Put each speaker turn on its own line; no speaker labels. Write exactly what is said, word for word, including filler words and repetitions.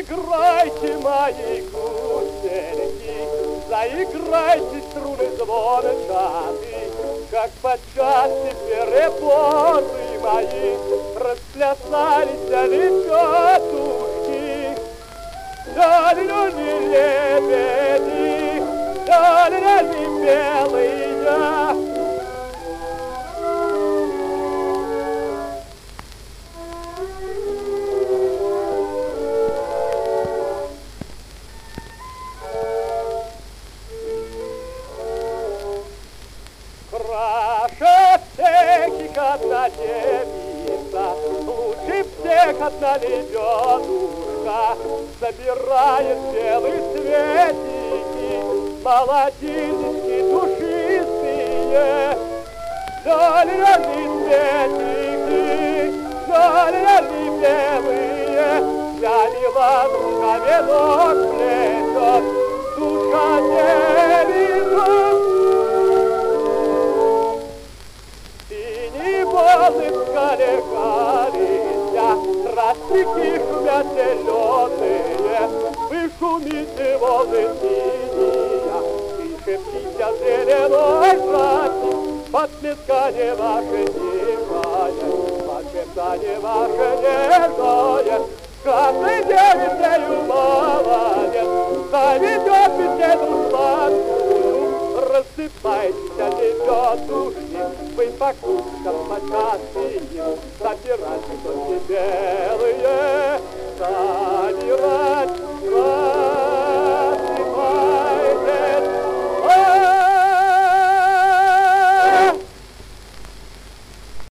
Заиграйте мои гусельки, заиграйте струны звоночаты, как подчас перепоны мои расплясались лебедушки. Ля-ля-ля-ли лебеди, ля-ля-ля-ли белые. Краше всех одна девица, лучше всех одна лебедушка, собирает белые цветики, молодильнички душистые. Ля-ля-ля-ли цветики, ля-ля-ля-ли белые, ля-ля-ладушка венок плетет, душа девица. Волны скалекались, тростники шумят зеленые, вы шумите, волны синие, и шепчите зеленой трассе, под плескание ваше нежное, под шептание ваше нежное, каждой девицею молодец, заведет беседу сладкую, рассыпайтесь лебедушки, вы по кучкам почасти, собирайте только белые.